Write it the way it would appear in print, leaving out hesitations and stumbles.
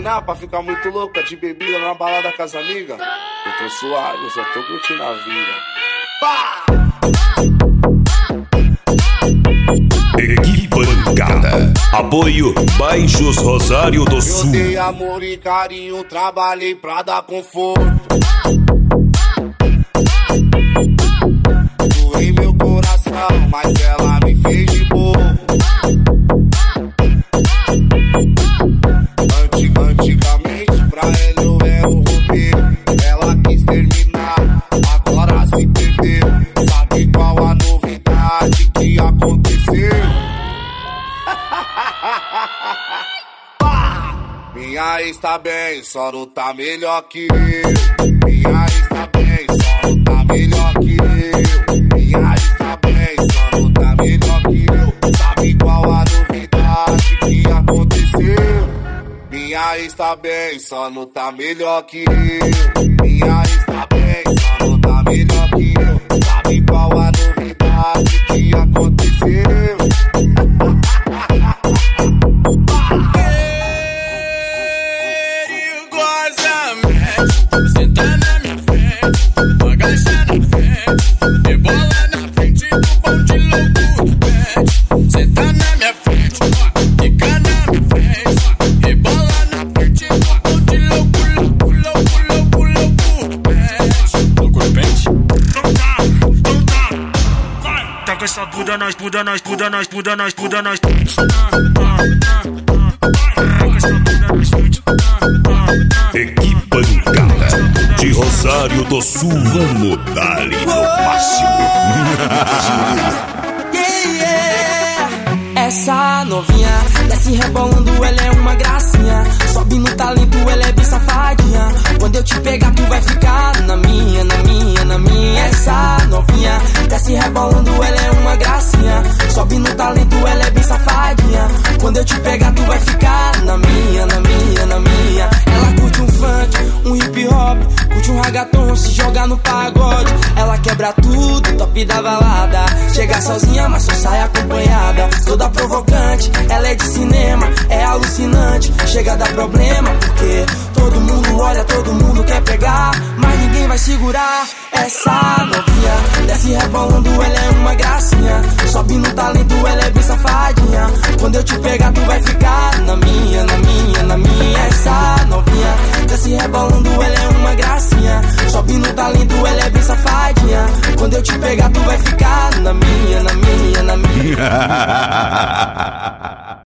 treinar pra ficar muito louca de bebida na balada com as amigas? Eu tô suave, eu só tô curtindo a vida. Pá! Equipe Pancada. Apoio Baixos Rosário do Sul. Eu dei amor e carinho, trabalhei pra dar conforto. Doei meu coração, mas ela me fez de bobo. Antigamente pra ela eu era o roupeiro. Ela quis terminar, agora se perdeu. Sabe qual a novidade que aconteceu? Minha ex tá bem, só não tá melhor que eu. Minha ex tá bem, só não tá melhor que eu. Minha ex tá bem, só não tá melhor que eu. Sabe qual a novidade que aconteceu? Minha ex tá bem, só não tá melhor que eu. Minha ex tá bem, só não tá melhor que eu. Sabe qual a novidade que aconteceu? Senta na minha frente, agacha na frente, rebola na frente do pão de loucura. Senta na minha frente, fica na minha frente, rebola na frente do pão de loucura. Loucura pente? Não tá, vai. Taca essa Buda nós, Buda nós, Buda nós, Buda nós, Buda nós. Taca essa Buda nós, Equipe Pancada de Rosário do Sul. Vamos dar-lhe no máximo. Essa novinha desce rebolando, ela é uma gracinha. Sobe no talento, ela é bem safadinha. Quando eu te pegar, tu vai ficar na minha, na minha, na minha. Essa novinha desce rebolando, ela é uma gracinha. Sobe no talento, ela é bem safadinha. Quando eu te pegar, tu vai ficar na minha, na minha, na minha. Ela curte um funk, um hip hop, curte um ragaton, se joga no pagode. Ela quebra tudo, top da balada. Chega sozinha, mas só sai acompanhada. Toda provocante, ela é de cinema, é alucinante. Chega a dar problema, porque todo mundo olha, todo mundo quer pegar, mas ninguém vai segurar. Essa novinha desce rebolando, ela é uma gracinha. Sobe no talento, ela é bem safadinha. Quando eu te pegar, tu vai ficar na minha, na minha, na minha. Essa novinha desce rebolando, ela é uma gracinha. Sobe no talento, ela é bem safadinha. Quando eu te pegar, tu vai ficar na minha, na minha, na minha.